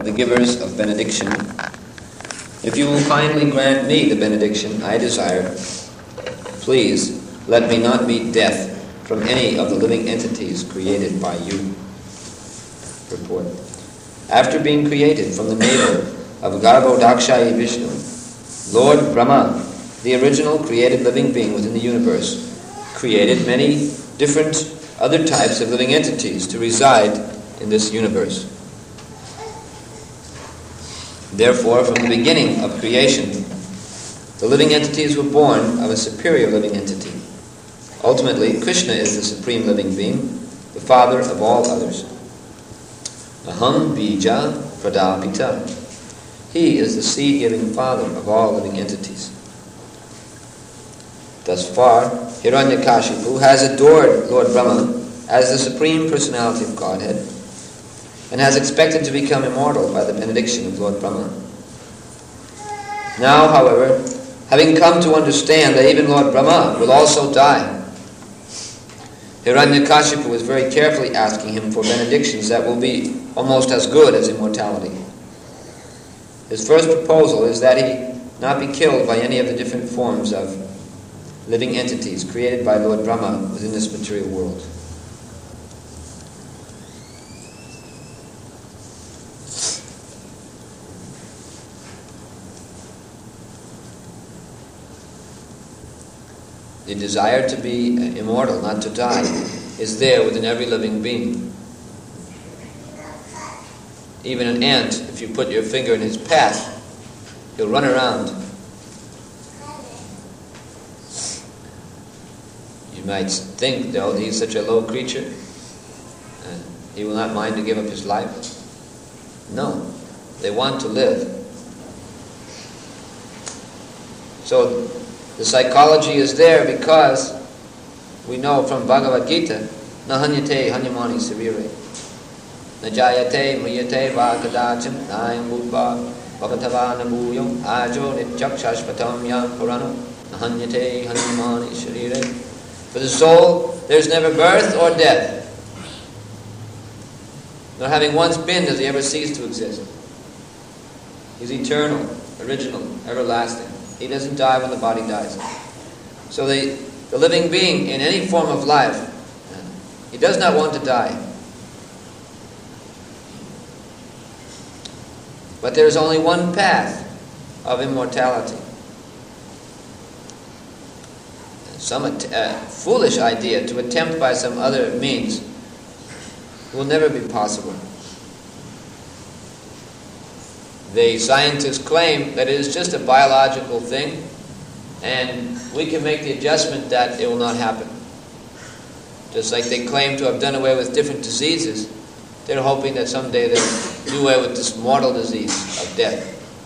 the givers of benediction, if you will kindly grant me the benediction I desire, please let me not meet death from any of the living entities created by you. Purport. After being created from the navel of Garbhodakshayi Vishnu, Lord Brahma, the original created living being within the universe, created many different other types of living entities to reside in this universe. Therefore, from the beginning of creation, the living entities were born of a superior living entity. Ultimately, Krishna is the supreme living being, the father of all others. Aham bija pradapita. He is the seed-giving father of all living entities. Thus far, Hiranyakashipu has adored Lord Brahma as the supreme personality of Godhead and has expected to become immortal by the benediction of Lord Brahma. Now, however, having come to understand that even Lord Brahma will also die, Hiranyakashipu is very carefully asking him for benedictions that will be almost as good as immortality. His first proposal is that he not be killed by any of the different forms of living entities created by Lord Brahma within this material world. The desire to be immortal, not to die, is there within every living being. Even an ant, if you put your finger in his path, he'll run around. You might think, though, he's such a low creature, and he will not mind to give up his life. No, they want to live. So the psychology is there because we know from Bhagavad Gita, Nahanyate hanyamani sarire, Najayate mriyate vakadacham nayam bhutva vakatava nabhuyam ajo nitjakshashpatam yam purano Nahanyate hanyamani sarire. For the soul, there's never birth or death. Nor having once been does he ever cease to exist. He's eternal, original, everlasting. He doesn't die when the body dies. So the living being in any form of life, he does not want to die. But there is only one path of immortality. Some foolish idea to attempt by some other means will never be possible. The scientists claim that it is just a biological thing, and we can make the adjustment that it will not happen. Just like they claim to have done away with different diseases, they're hoping that someday they'll do away with this mortal disease of death.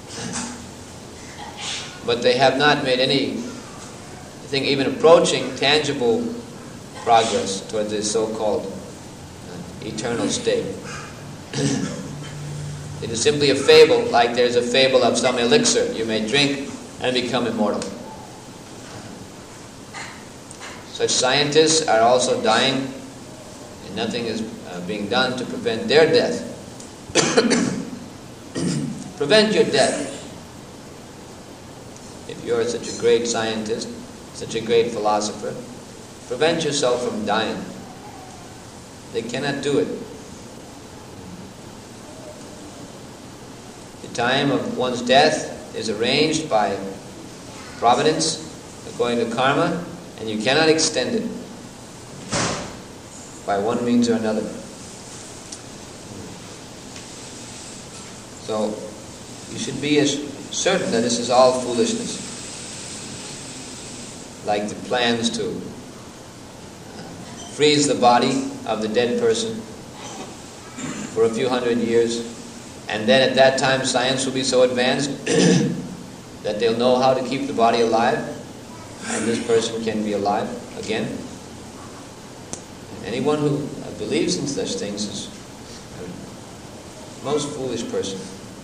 But they have not made any, I think, even approaching tangible progress towards this so-called eternal state. It is simply a fable, like there's a fable of some elixir you may drink and become immortal. Such scientists are also dying, and nothing is being done to prevent their death. Prevent your death. If you're such a great scientist, such a great philosopher, prevent yourself from dying. They cannot do it. The time of one's death is arranged by providence, according to karma, and you cannot extend it by one means or another. So you should be as certain that this is all foolishness. Like the plans to freeze the body of the dead person for a few hundred years, and then at that time science will be so advanced that they'll know how to keep the body alive, and this person can be alive again. And anyone who believes in such things is a most foolish person.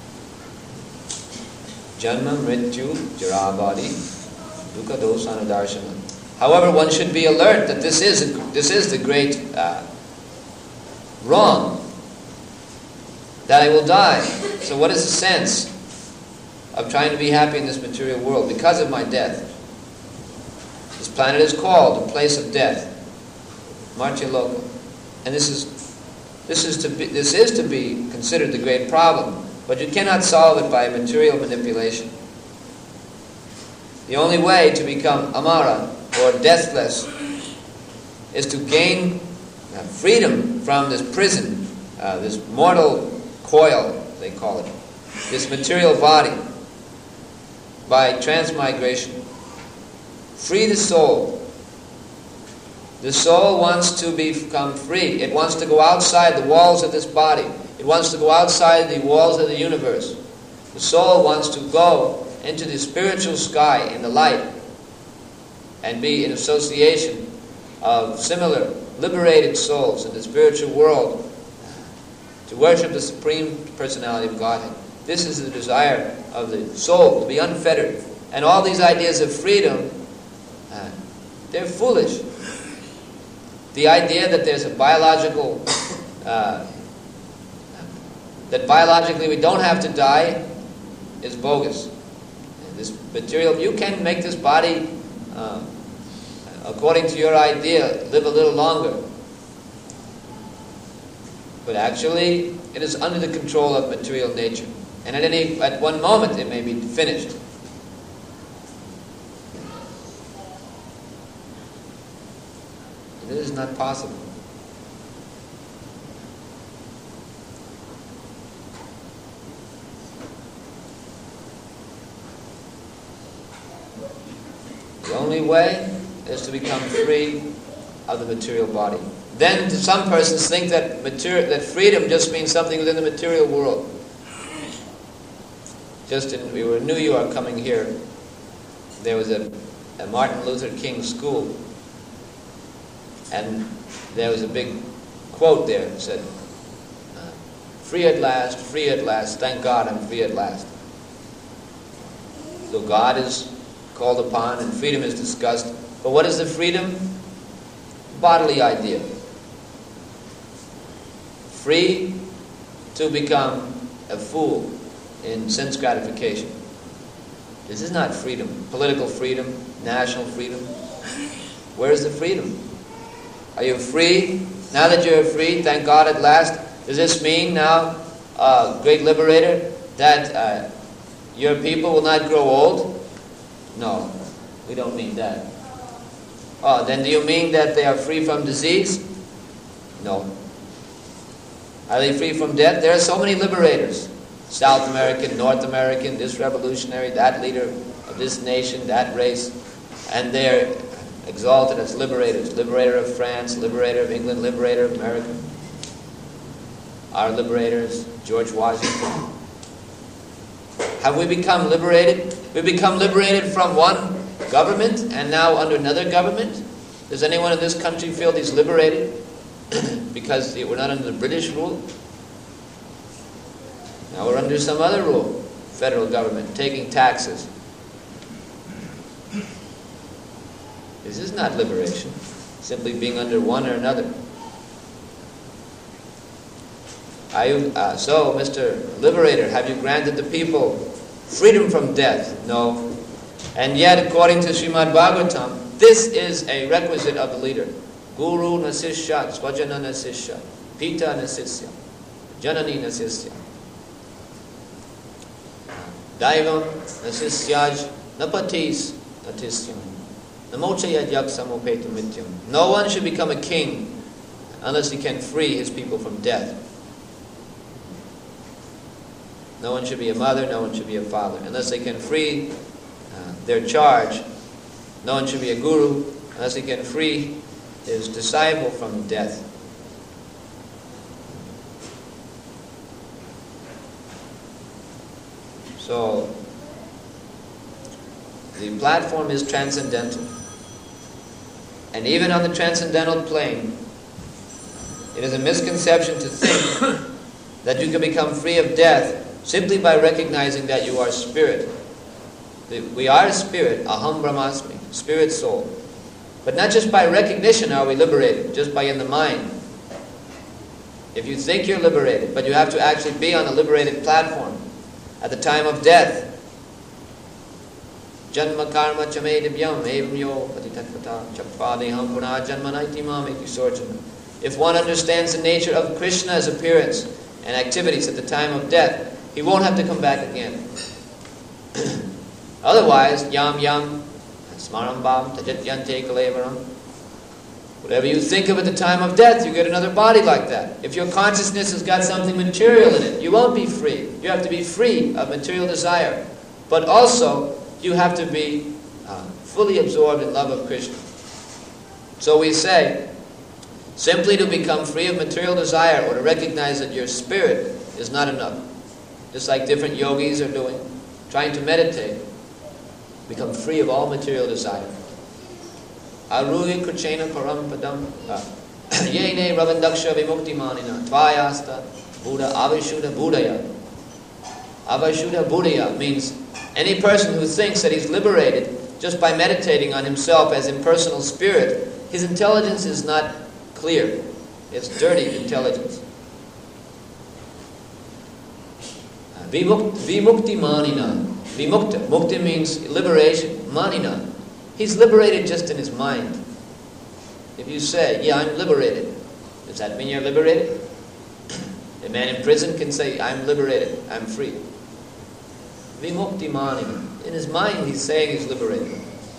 Janma mrityu jarabadi dukkha dosana darshana. However, one should be alert that this is the great wrong that I will die. So what is the sense of trying to be happy in this material world? Because of my death. This planet is called a place of death, Martyaloka, and this is to be considered the great problem. But you cannot solve it by material manipulation. The only way to become Amara, or deathless, is to gain freedom from this prison, this mortal coil, they call it, this material body, by transmigration. Free the soul. The soul wants to become free. It wants to go outside the walls of this body. It wants to go outside the walls of the universe. The soul wants to go into the spiritual sky in the light and be in association of similar liberated souls in the spiritual world to worship the Supreme Personality of Godhead. This is the desire of the soul, to be unfettered. And all these ideas of freedom, they're foolish. The idea that there's a biological, that biologically we don't have to die is bogus. This material, you can make this body, according to your idea, live a little longer. But actually, it is under the control of material nature. And at one moment, it may be finished. It is not possible. The only way is to become free of the material body. Then some persons think that freedom just means something within the material world. We were in New York coming here. There was a Martin Luther King school. And there was a big quote there that said, free at last, thank God I'm free at last. So God is called upon and freedom is discussed. But what is the freedom? Bodily idea. Free to become a fool in sense gratification. This is not freedom. Political freedom, national freedom. Where is the freedom? Are you free? Now that you're free, thank God at last, does this mean now, great liberator, that your people will not grow old? No, we don't mean that. Oh, then do you mean that they are free from disease? No. Are they free from death? There are so many liberators. South American, North American, this revolutionary, that leader of this nation, that race. And they're exalted as liberators. Liberator of France, liberator of England, liberator of America. Our liberators, George Washington. Have we become liberated? We become liberated from one government and now under another government? Does anyone in this country feel he's liberated because we're not under the British rule? Now we're under some other rule, federal government, taking taxes. This is not liberation, simply being under one or another. So, Mr. Liberator, have you granted the people freedom from death? No. And yet, according to Srimad Bhagavatam, this is a requisite of the leader. Guru nasisya, swajana nasisya, pita nasisya, janani nasisya. Daivam nasisyaj napatis natisyam. Namochayadyak samopetu mityam. No one should become a king unless he can free his people from death. No one should be a mother, no one should be a father. Unless they can free their charge, no one should be a guru unless he can free his disciple from death. So, the platform is transcendental. And even on the transcendental plane, it is a misconception to think that you can become free of death simply by recognizing that you are spirit. We are spirit, aham brahmasmi, spirit soul. But not just by recognition are we liberated, just by in the mind. If you think you're liberated, but you have to actually be on a liberated platform at the time of death. Janma karma chame divyam evam yo patitatpata chappadeham puna janmanaiti mameti sorchana. If one understands the nature of Krishna's appearance and activities at the time of death, he won't have to come back again. Otherwise, yam smaram bam tajatyante kalevaram. Whatever you think of at the time of death, you get another body like that. If your consciousness has got something material in it, you won't be free. You have to be free of material desire. But also, you have to be fully absorbed in love of Krishna. So we say, simply to become free of material desire or to recognize that your spirit is not enough. Just like different yogis are doing, trying to meditate, become free of all material desire. Aruya Krachena Param Padam Yene Ravandaksha Vimukti Manina Tvayasta Buddha Avashuddha Buddhaya. Avashuddha Buddhaya means any person who thinks that he's liberated just by meditating on himself as impersonal spirit, his intelligence is not clear. It's dirty intelligence. Vimukti Manina. Vimukta. Mukti means liberation. Manina. He's liberated just in his mind. If you say, yeah, I'm liberated, does that mean you're liberated? A man in prison can say, I'm liberated, I'm free. Vimukti manina. In his mind, he's saying he's liberated.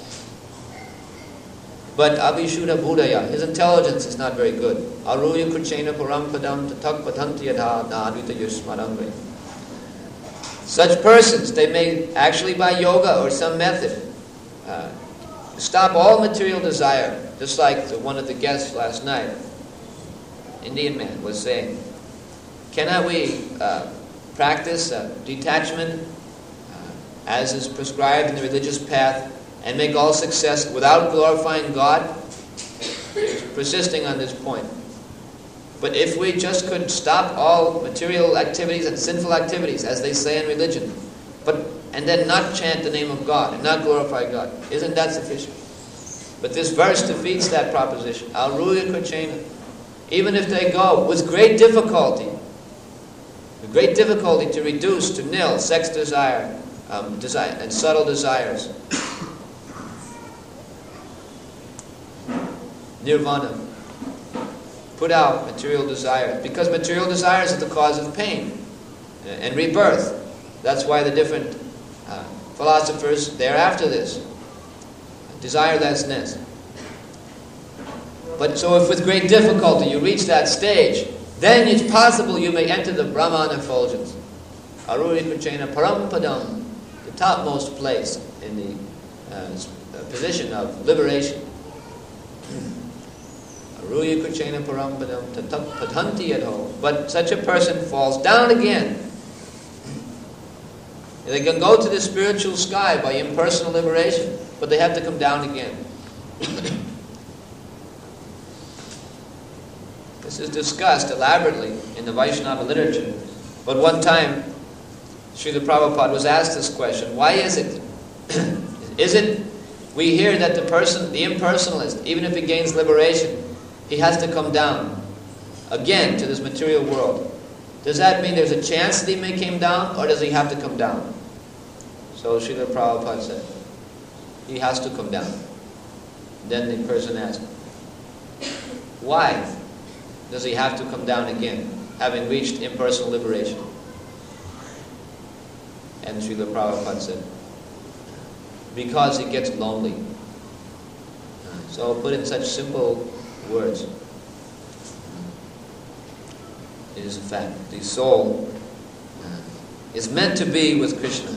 But Abhishuddha Buddhaya, his intelligence is not very good. Aruya Krachena Parampadam Tatak Patanti Yadha Nadvita Yusmarangre. Such persons, they may actually by yoga or some method stop all material desire, just like one of the guests last night, Indian man, was saying. Cannot we practice detachment as is prescribed in the religious path and make all success without glorifying God? He's persisting on this point. But if we just could stop all material activities and sinful activities, as they say in religion, and then not chant the name of God and not glorify God, isn't that sufficient? But this verse defeats that proposition. Aruya Krachena. Even if they go with great difficulty to reduce to nil sex desire, and subtle desires, nirvana, put out material desires, because material desires are the cause of pain and rebirth. That's why the different philosophers, they're after this. Desirelessness. But so if with great difficulty you reach that stage, then it's possible you may enter the Brahman effulgence. Aruri Krachena Parampadam, the topmost place in the position of liberation. Aruri Krachena Parampadam Tatak Patanti Yadho. But such a person falls down again. They can go to the spiritual sky by impersonal liberation, but they have to come down again. This is discussed elaborately in the Vaishnava literature. But one time, Srila Prabhupada was asked this question, why is it? We hear that the person, the impersonalist, even if he gains liberation, he has to come down again to this material world. Does that mean there's a chance that he may come down, or does he have to come down? So Srila Prabhupada said, he has to come down. Then the person asked, why does he have to come down again, having reached impersonal liberation? And Srila Prabhupada said, because he gets lonely. So put in such simple words, it is a fact. The soul is meant to be with Krishna.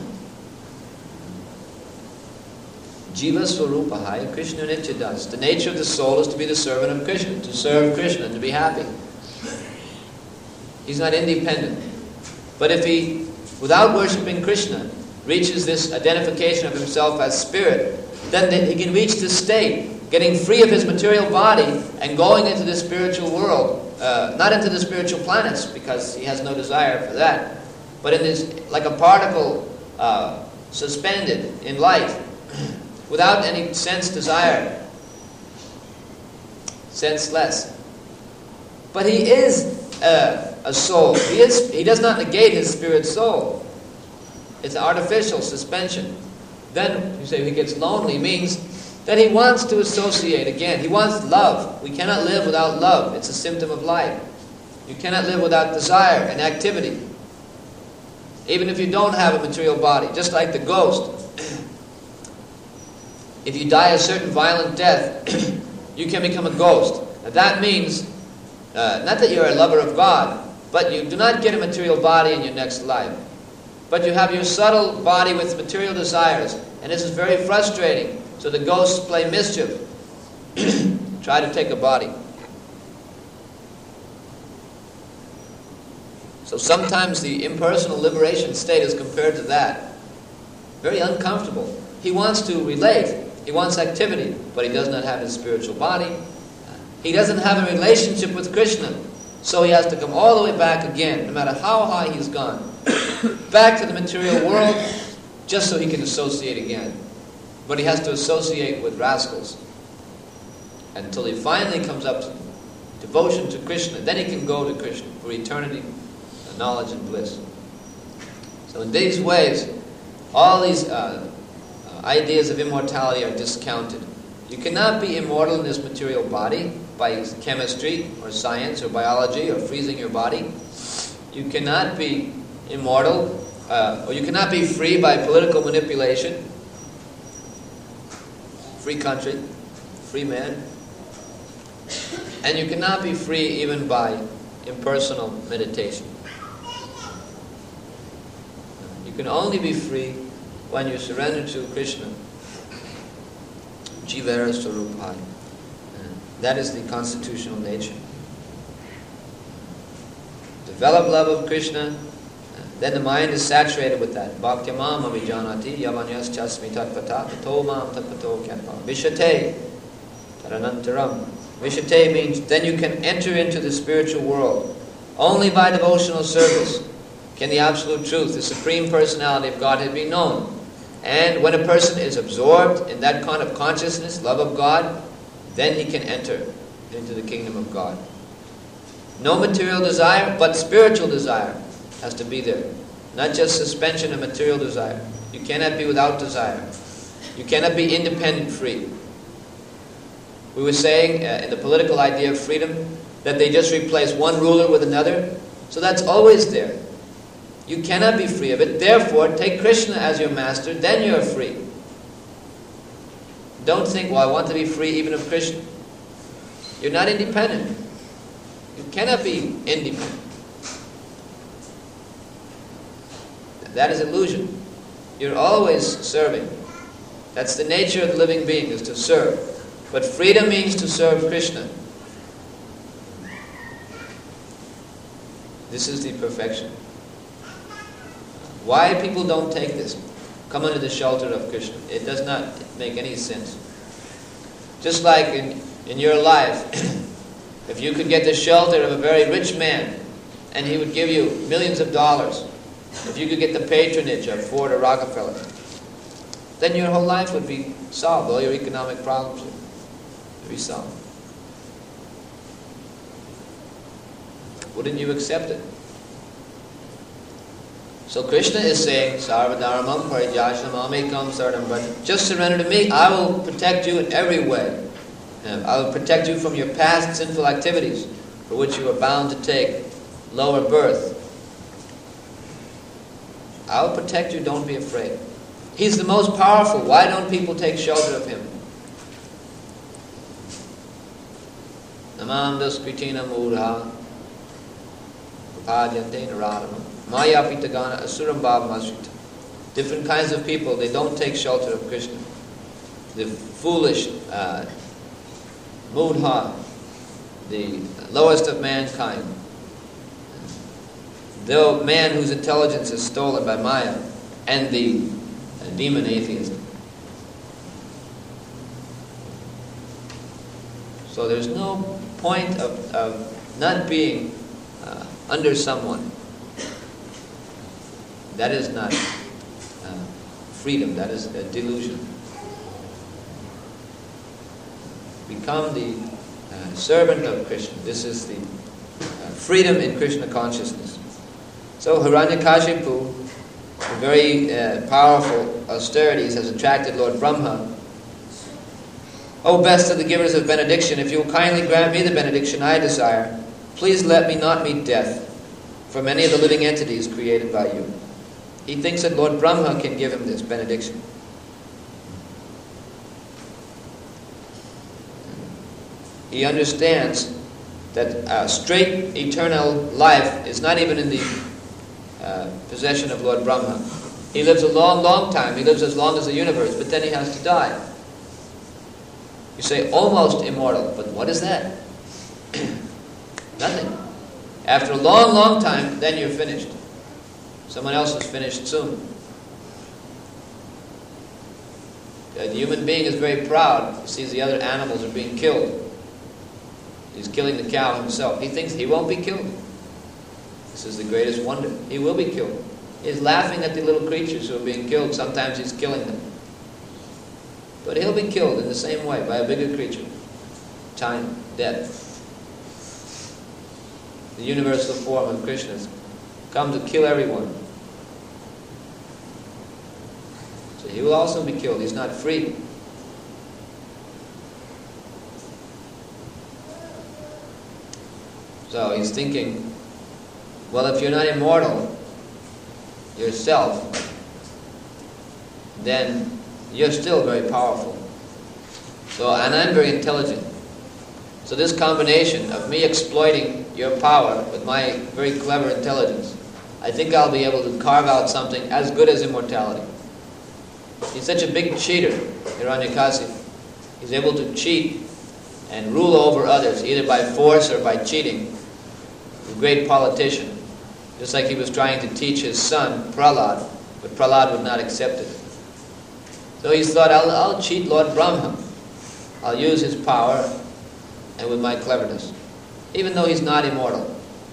Jiva Swarupahaya Krishna Nityadas. The nature of the soul is to be the servant of Krishna, to serve Krishna, to be happy. He's not independent. But if he, without worshipping Krishna, reaches this identification of himself as spirit, then he can reach this state, getting free of his material body and going into the spiritual world, not into the spiritual planets, because he has no desire for that, but in this, like a particle suspended in light, without any sense desire, senseless. But he is a soul. He does not negate his spirit soul. It's an artificial suspension. Then you say he gets lonely means that he wants to associate again. He wants love. We cannot live without love. It's a symptom of life. You cannot live without desire and activity. Even if you don't have a material body, just like the ghost. If you die a certain violent death, you can become a ghost. Now that means, not that you're a lover of God, but you do not get a material body in your next life. But you have your subtle body with material desires, and this is very frustrating. So the ghosts play mischief. Try to take a body. So sometimes the impersonal liberation state is compared to that. Very uncomfortable. He wants to relate. He wants activity, but he does not have his spiritual body. He doesn't have a relationship with Krishna. So he has to come all the way back again, no matter how high he's gone, back to the material world, just so he can associate again. But he has to associate with rascals until he finally comes up to devotion to Krishna. Then he can go to Krishna for eternity, knowledge and bliss. So in these ways, all these ideas of immortality are discounted. You cannot be immortal in this material body by chemistry or science or biology or freezing your body. You cannot be immortal, or you cannot be free by political manipulation. Free country, free man. And you cannot be free even by impersonal meditation. You can only be free when you surrender to Krishna. Jivara Swarupai. That is the constitutional nature. Develop love of Krishna, then the mind is saturated with that. Bhaktyamam avijanati yavanyas chasmi tatpata tato mam tatpato kyatma. Vishate taranantaram. Vishate means then you can enter into the spiritual world. Only by devotional service can the absolute truth, the supreme personality of Godhead be known. And when a person is absorbed in that kind of consciousness, love of God, then he can enter into the kingdom of God. No material desire, but spiritual desire has to be there. Not just suspension of material desire. You cannot be without desire. You cannot be independent free. We were saying in the political idea of freedom that they just replace one ruler with another. So that's always there. You cannot be free of it. Therefore, take Krishna as your master, then you're free. Don't think, well, I want to be free even of Krishna. You're not independent. You cannot be independent. That is illusion. You're always serving. That's the nature of the living being, is to serve. But freedom means to serve Krishna. This is the perfection. Why people don't take this, come under the shelter of Krishna, it does not make any sense. Just like in your life, if you could get the shelter of a very rich man, and he would give you millions of dollars, if you could get the patronage of Ford or Rockefeller, then your whole life would be solved. All your economic problems would be solved. Wouldn't you accept it? So Krishna is saying, Sarvadharmam parijashanam amekam saranam, but just surrender to me, I will protect you in every way. I will protect you from your past sinful activities, for which you are bound to take lower birth. I will protect you, don't be afraid. He's the most powerful. Why don't people take shelter of him? Namam daskritina mudha upadyante naradama maya pitagana asuram bhavamasrita. Different kinds of people, they don't take shelter of Krishna. The foolish, mudha, the lowest of mankind. The man whose intelligence is stolen by Maya, and the demon atheism. So there's no point of not being under someone. That is not freedom, that is a delusion. Become the servant of Krishna. This is the freedom in Krishna consciousness. So Hiranyakashipu, with very powerful austerities, has attracted Lord Brahma. O best of the givers of benediction, if you will kindly grant me the benediction I desire, please let me not meet death from any of the living entities created by you. He thinks that Lord Brahma can give him this benediction. He understands that straight eternal life is not even in the possession of Lord Brahma. He lives a long, long time. He lives as long as the universe, but then he has to die. You say, almost immortal, but what is that? Nothing. After a long, long time, then you're finished. Someone else is finished soon. The human being is very proud. He sees the other animals are being killed. He's killing the cow himself. He thinks he won't be killed. This is the greatest wonder. He will be killed. He's laughing at the little creatures who are being killed. Sometimes he's killing them. But he'll be killed in the same way by a bigger creature. Time, death. The universal form of Krishna has come to kill everyone. So he will also be killed. He's not free. So he's thinking, well, if you're not immortal yourself, then you're still very powerful. So, and I'm very intelligent. So this combination of me exploiting your power with my very clever intelligence, I think I'll be able to carve out something as good as immortality. He's such a big cheater, Hiranyakasipu. He's able to cheat and rule over others, either by force or by cheating. He's a great politician. Just like he was trying to teach his son, Prahlad, but Prahlad would not accept it. So he thought, I'll cheat Lord Brahma. I'll use his power and with my cleverness, even though he's not immortal.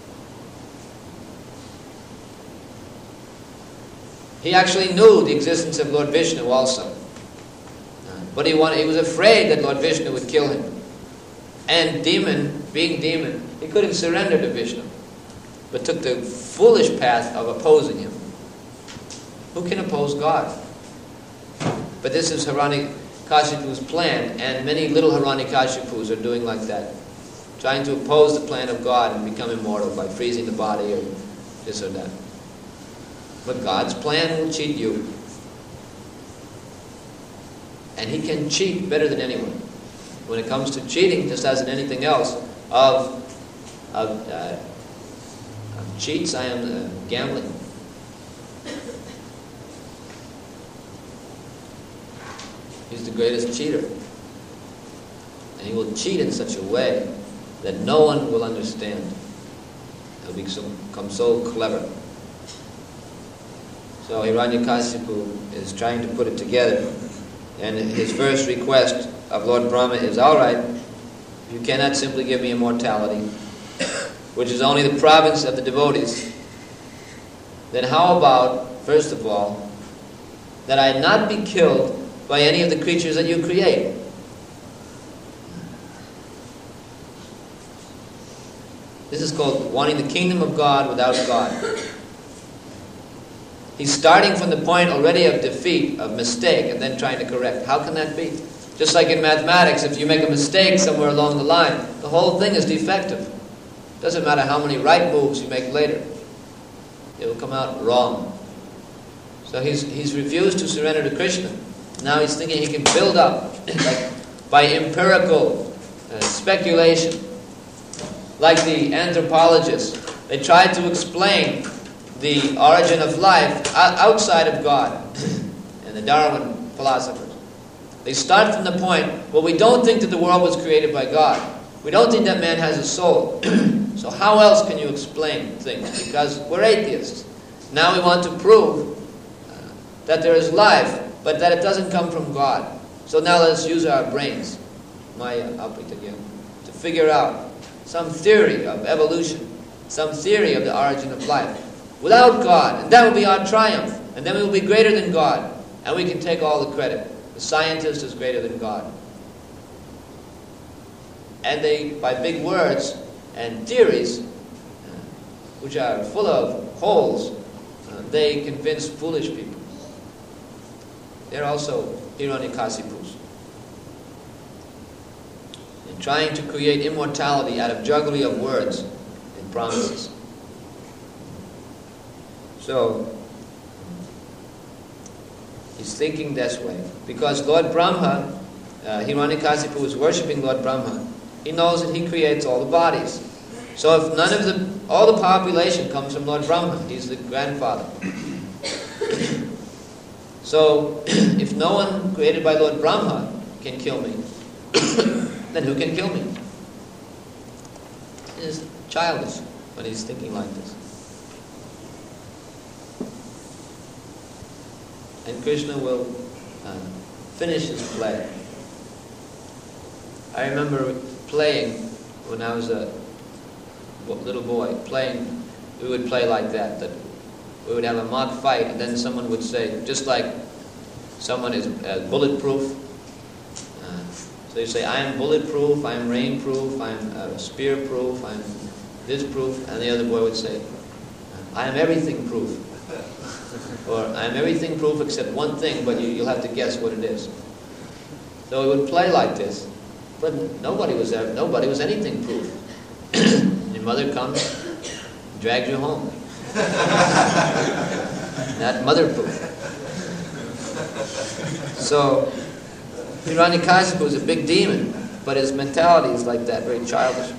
He actually knew the existence of Lord Vishnu also. But he was afraid that Lord Vishnu would kill him. And being demon, he couldn't surrender to Vishnu, but took the foolish path of opposing him. Who can oppose God? But this is Hiranyakashipu's plan, and many little Hiranyakashipus are doing like that, trying to oppose the plan of God and become immortal by freezing the body or this or that. But God's plan will cheat you. And he can cheat better than anyone. When it comes to cheating, just as in anything else, of cheats, I am gambling. He's the greatest cheater. And he will cheat in such a way that no one will understand. He'll become so clever. So Hiranyakasipu is trying to put it together. And his first request of Lord Brahma is, all right, you cannot simply give me immortality, which is only the province of the devotees. Then how about, first of all, that I not be killed by any of the creatures that you create? This is called wanting the kingdom of God without God. He's starting from the point already of defeat, of mistake, and then trying to correct. How can that be? Just like in mathematics, if you make a mistake somewhere along the line, the whole thing is defective. Doesn't matter how many right moves you make later. It will come out wrong. So he's refused to surrender to Krishna. Now he's thinking he can build up, like by empirical speculation. Like the anthropologists, they tried to explain the origin of life outside of God, and the Darwin philosophers. They start from the point, well, we don't think that the world was created by God. We don't think that man has a soul. So how else can you explain things? Because we're atheists. Now we want to prove that there is life, but that it doesn't come from God. So now let's use our brains, Maya, to figure out some theory of evolution, some theory of the origin of life, without God. And that will be our triumph. And then we will be greater than God. And we can take all the credit. The scientist is greater than God. And they, by big words and theories, which are full of holes, they convince foolish people. They're also Hiranyakasipus. And trying to create immortality out of jugglery of words and promises. So, he's thinking this way. Because Lord Brahma, Hiranyakasipu is worshipping Lord Brahma, he knows that he creates all the bodies. So if all the population comes from Lord Brahma, he's the grandfather. So, if no one created by Lord Brahma can kill me, then who can kill me? It's childish when he's thinking like this. And Krishna will finish his play. I remember playing when I was a little boy, we would play like that we would have a mock fight, and then someone would say, just like someone is bulletproof, so you say, I am bulletproof, I am rainproof, I am spear-proof, I am this proof, and the other boy would say, I am everything proof. Or, I am everything proof except one thing, but you'll have to guess what it is. So we would play like this. But nobody was anything proof. Your mother comes, drags you home. Not mother proof. So, Hiranyakasipu is a big demon, but his mentality is like that, very childish.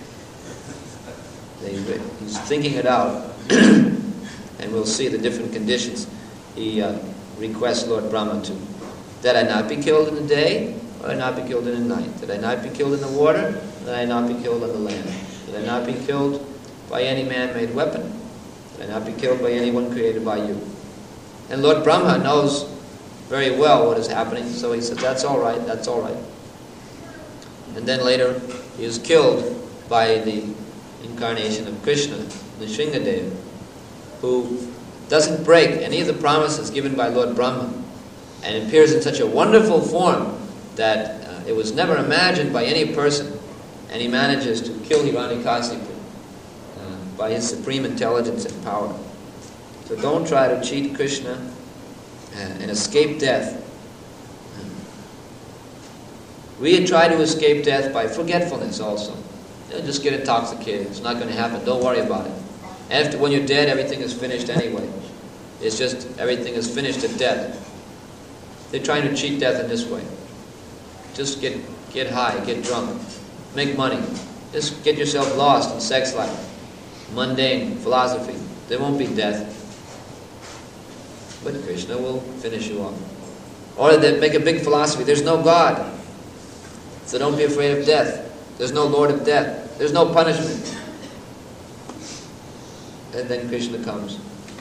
He's thinking it out. And we'll see the different conditions he requests Lord Brahma to. That I not be killed in the day, or I not be killed in the night. That I not be killed in the water, that I not be killed on the land. That I not be killed by any man-made weapon. That I not be killed by anyone created by you. And Lord Brahma knows very well what is happening, so he says, that's all right, that's all right. And then later, he is killed by the incarnation of Krishna, Nrsingadeva, who doesn't break any of the promises given by Lord Brahma, and appears in such a wonderful form that it was never imagined by any person, and he manages to kill Hiranyakasipu by his supreme intelligence and power. So don't try to cheat Krishna and escape death. We had tried to escape death by forgetfulness also. Just get intoxicated. It's not going to happen. Don't worry about it. When you're dead, everything is finished anyway. It's just everything is finished at death. They're trying to cheat death in this way. Just get high, get drunk, make money. Just get yourself lost in sex life, mundane philosophy. There won't be death. But Krishna will finish you off. Or they make a big philosophy. There's no God. So don't be afraid of death. There's no Lord of death. There's no punishment. And then Krishna comes.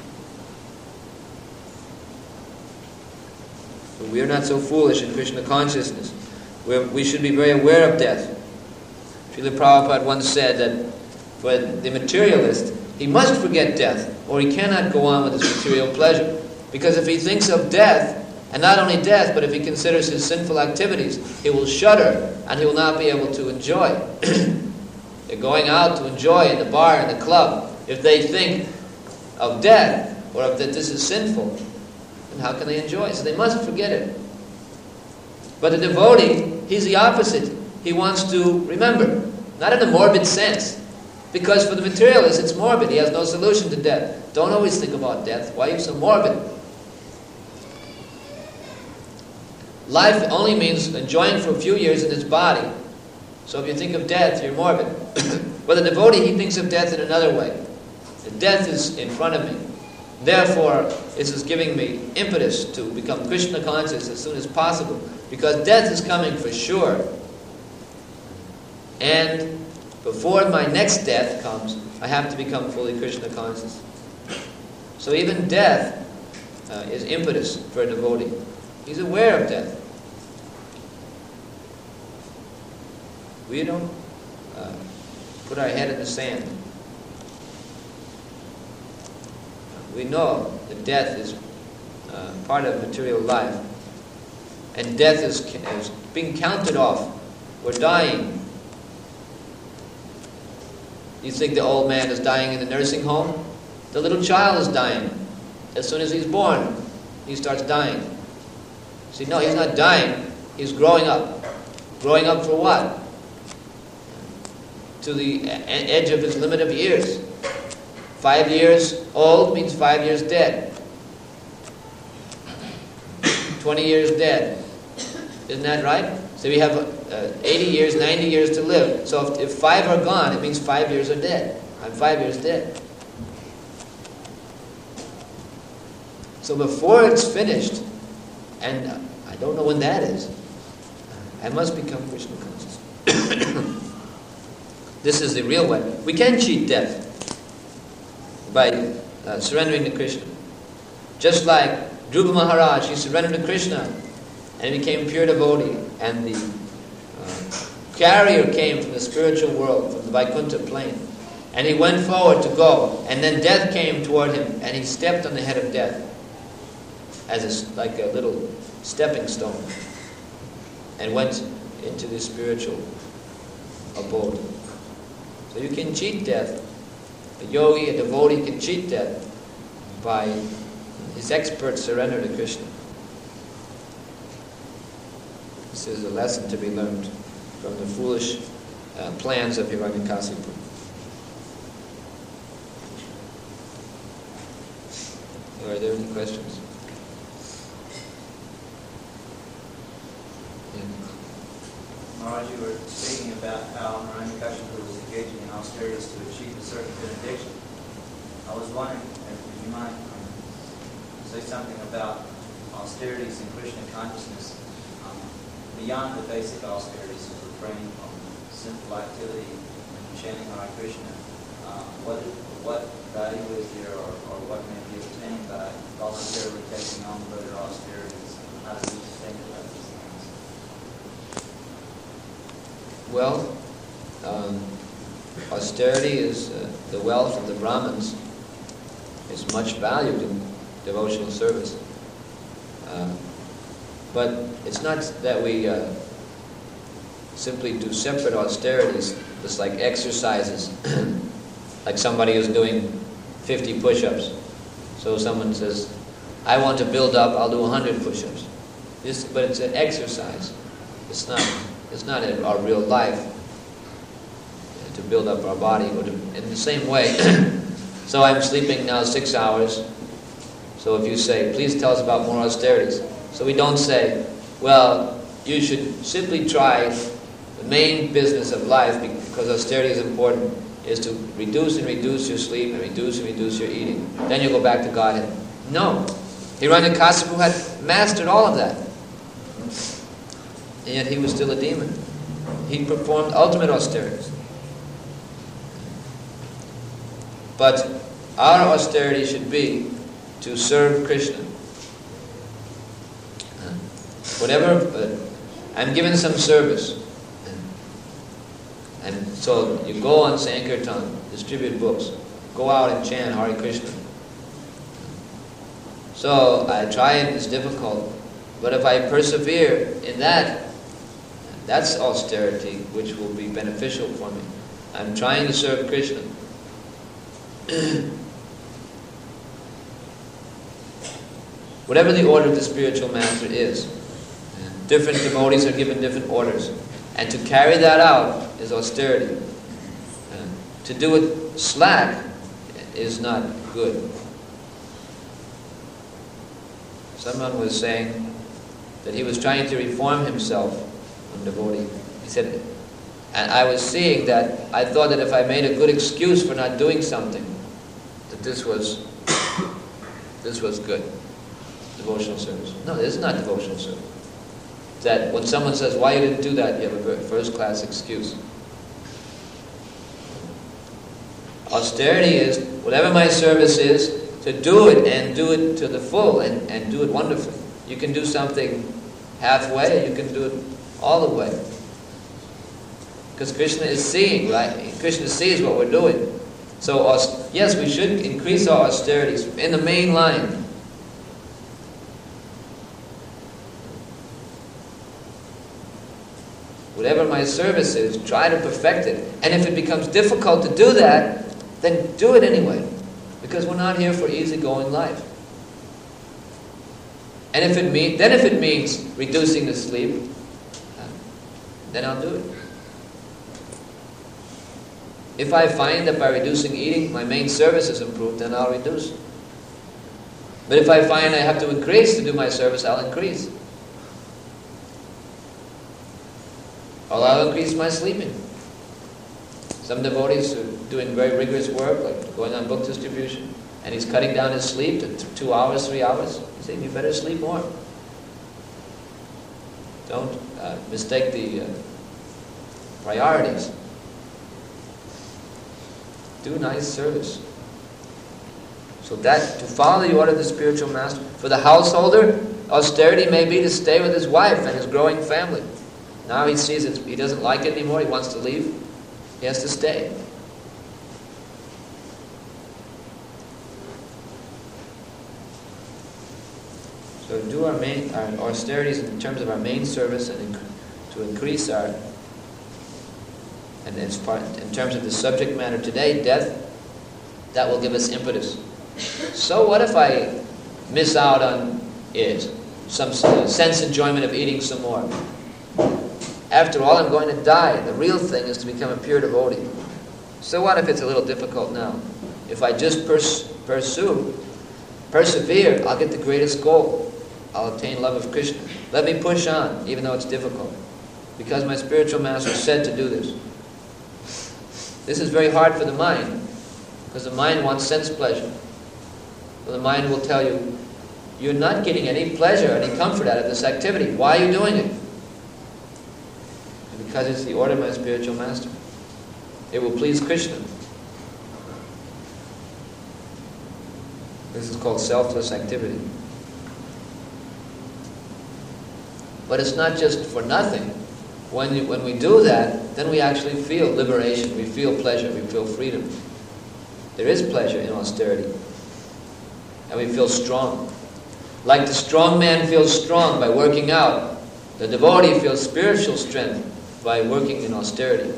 But we are not so foolish in Krishna consciousness. We should be very aware of death. Srila Prabhupada once said that for the materialist, he must forget death, or he cannot go on with his material pleasure. Because if he thinks of death, and not only death, but if he considers his sinful activities, he will shudder, and he will not be able to enjoy. They're going out to enjoy in the bar, in the club. If they think of death, or if that this is sinful, then how can they enjoy? So they must forget it. But the devotee, he's the opposite. He wants to remember, not in a morbid sense. Because for the materialist, it's morbid. He has no solution to death. Don't always think about death. Why are you so morbid? Life only means enjoying for a few years in this body. So if you think of death, you're morbid. But the devotee, he thinks of death in another way. The death is in front of me. Therefore, this is giving me impetus to become Krishna conscious as soon as possible. Because death is coming for sure. And before my next death comes, I have to become fully Krishna conscious. So even death is impetus for a devotee. He's aware of death. We don't put our head in the sand. We know that death is part of material life. And death is being counted off. We're dying. You think the old man is dying in the nursing home? The little child is dying. As soon as he's born, he starts dying. See, no, he's not dying. He's growing up. Growing up for what? To the edge of his limit of years. 5 years old means 5 years dead. 20 years dead. Isn't that right? So we have 80 years, 90 years to live. So if 5 are gone, it means 5 years are dead. I'm 5 years dead. So before it's finished, and I don't know when that is, I must become Krishna conscious. This is the real way. We can cheat death by surrendering to Krishna. Just like Dhruva Maharaj, he surrendered to Krishna and became pure devotee. And the carrier came from the spiritual world, from the Vaikuntha plane. And he went forward to go. And then death came toward him, and he stepped on the head of death as like a little stepping stone, and went into the spiritual abode. So you can cheat death. A yogi, a devotee can cheat death by his expert surrender to Krishna. This is a lesson to be learned from the foolish plans of Hiranyakasipu. Are there any questions? Maharaj, you were speaking about how Hiranyakashipu was engaging in austerities to achieve a certain benediction. I was wondering if you might say something about austerities in Krishna consciousness beyond the basic austerities of refraining from sinful activity and chanting Hare Krishna. What value is there, or what may be obtained by voluntarily taking on further austerities? How do we think about these things? Well, austerity is the wealth of the Brahmins is much valued in devotional service. But it's not that we simply do separate austerities, just like exercises. Like somebody who's doing 50 push-ups. So someone says, I want to build up, I'll do 100 push-ups. But it's an exercise. It's not our real life to build up our body. Or in the same way, so I'm sleeping now 6 hours. So if you say, please tell us about more austerities. So we don't say, well, you should simply try the main business of life, because austerity is important, is to reduce and reduce your sleep and reduce your eating. Then you go back to Godhead. No. Hiranyakasipu had mastered all of that. And yet he was still a demon. He performed ultimate austerities. But our austerity should be to serve Krishna. Whatever, I'm given some service. And so you go on Sankirtan, distribute books, go out and chant Hare Krishna. So I try it, it's difficult. But if I persevere in that, that's austerity which will be beneficial for me. I'm trying to serve Krishna. Whatever the order of the spiritual master is, different devotees are given different orders. And to carry that out is austerity. To do it slack is not good. Someone was saying that he was trying to reform himself, a devotee. He said, and I was seeing that, I thought that if I made a good excuse for not doing something, that this was good. Devotional service. No, this is not devotional service. That when someone says, why you didn't do that, you have a first-class excuse. Austerity is, whatever my service is, to do it and do it to the full and do it wonderfully. You can do something halfway, you can do it all the way. Because Krishna is seeing, right? Krishna sees what we're doing. So, yes, we should increase our austerities in the main line. whatever my service is, try to perfect it. And if it becomes difficult to do that, then do it anyway. Because we're not here for easygoing life. And if it means reducing the sleep, then I'll do it. If I find that by reducing eating, my main service is improved, then I'll reduce. But if I find I have to increase to do my service, I'll increase. Or I'll increase my sleeping. Some devotees are doing very rigorous work, like going on book distribution, and he's cutting down his sleep to 2 hours, 3 hours. He's saying, you better sleep more. Don't mistake the priorities. Do nice service. So that, to follow the order of the spiritual master. For the householder, austerity may be to stay with his wife and his growing family. Now he sees he doesn't like it anymore, he wants to leave. He has to stay. So do our austerities in terms of our main service and to increase our, and in terms of the subject matter today, death, that will give us impetus. So what if I miss out on it? Some sense enjoyment of eating some more. After all, I'm going to die. The real thing is to become a pure devotee. So what if it's a little difficult now? If I just persevere, I'll get the greatest goal. I'll obtain love of Krishna. Let me push on, even though it's difficult. Because my spiritual master said to do this. This is very hard for the mind, because the mind wants sense pleasure. So the mind will tell you, you're not getting any pleasure, any comfort out of this activity. Why are you doing it? Because it's the order of my spiritual master. It will please Krishna. This is called selfless activity. But it's not just for nothing. When we do that, then we actually feel liberation, we feel pleasure, we feel freedom. There is pleasure in austerity. And we feel strong. Like the strong man feels strong by working out, the devotee feels spiritual strength by working in austerity.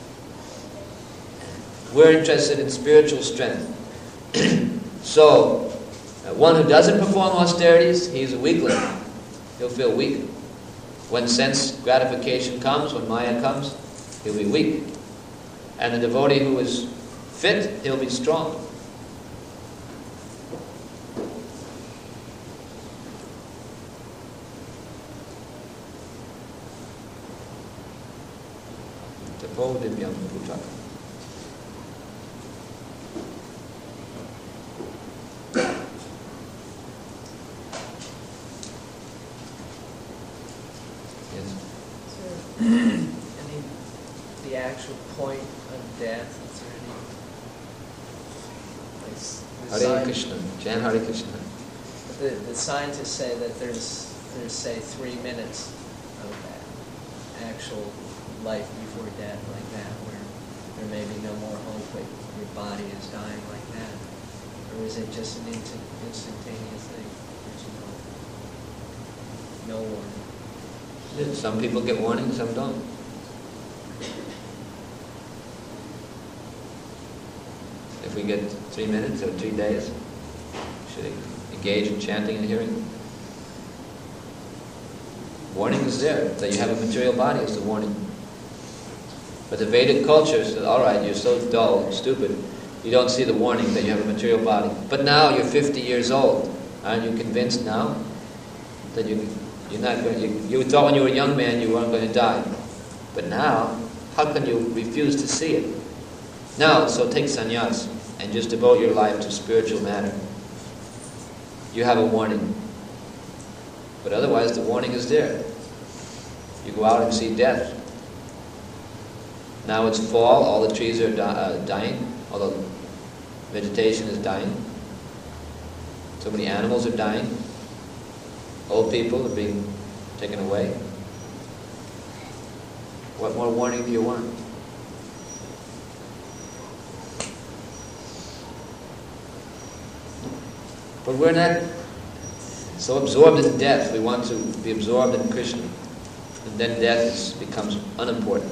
We're interested in spiritual strength. So, one who doesn't perform austerities, he's a weakling. He'll feel weak. When sense gratification comes, when Maya comes, he'll be weak. And the devotee who is fit, he'll be strong. Divyam Bhutaka. The actual point of death, is there any... Hare Krishna, Jan Hare Krishna. The scientists say that there's say 3 minutes of that actual life before death like that, where there may be no more hope, but your body is dying like that. Or is it just an instantaneous thing? There's no warning. Some people get warning, some don't. If we get 3 minutes or 3 days, should we engage in chanting and hearing? Warning is there. That you have a material body is the warning. But the Vedic culture said, all right, you're so dull and stupid, you don't see the warning that you have a material body. But now you're 50 years old. Aren't you convinced now that you're not going to... You thought when you were a young man you weren't going to die. But now, how can you refuse to see it? Now, so take sannyas and just devote your life to spiritual matter. You have a warning. But otherwise, the warning is there. You go out and see death. Now it's fall, all the trees are dying, all the vegetation is dying. So many animals are dying. Old people are being taken away. What more warning do you want? But we're not so absorbed in death. We want to be absorbed in Krishna. and then death becomes unimportant.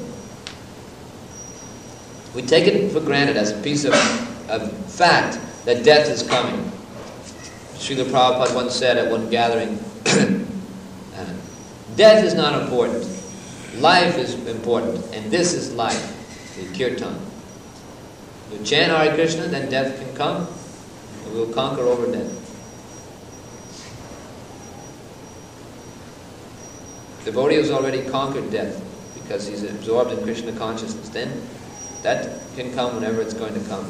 We take it for granted as a piece of fact that death is coming. Srila Prabhupada once said at one gathering, death is not important. Life is important, and this is life, the kirtan. You chant Hare Krishna, then death can come, and we'll conquer over death. The devotee has already conquered death because he's absorbed in Krishna consciousness. Then that can come whenever it's going to come.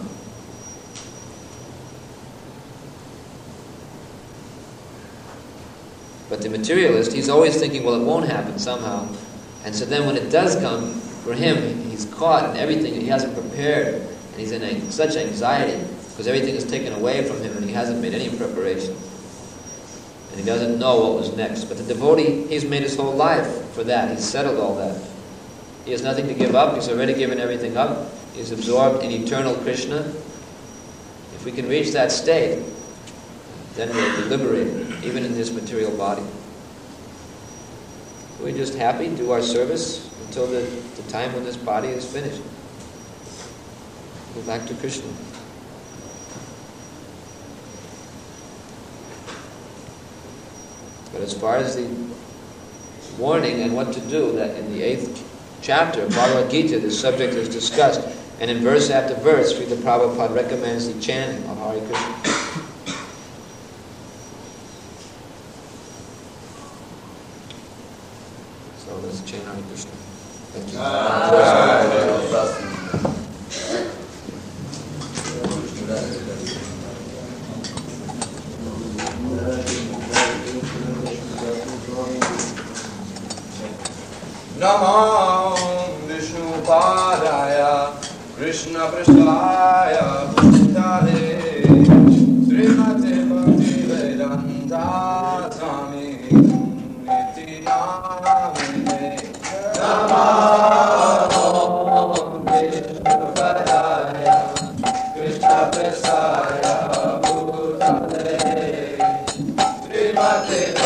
But the materialist, he's always thinking, well, it won't happen somehow. And so then when it does come, for him, he's caught in everything he hasn't prepared. And he's in such anxiety because everything is taken away from him and he hasn't made any preparation. And he doesn't know what was next. But the devotee, he's made his whole life for that. He's settled all that. He has nothing to give up. He's already given everything up. He's absorbed in eternal Krishna. If we can reach that state, then we'll be liberated, even in this material body. We're just happy, do our service until the time when this body is finished. Go back to Krishna. But as far as the warning and what to do, that in the 8th chapter of Bhagavad Gita, the subject is discussed. And in verse after verse, Srila Prabhupada recommends the chanting of Hare Krishna. So let's chant Hare Krishna. Thank you. Namo Vishnupadaya Krishna Prasthaya Bhutale Srimate Bhaktivedanta Swami Niti Namine Namo Vishnupadaya Krishna Prasthaya Bhutale Srimate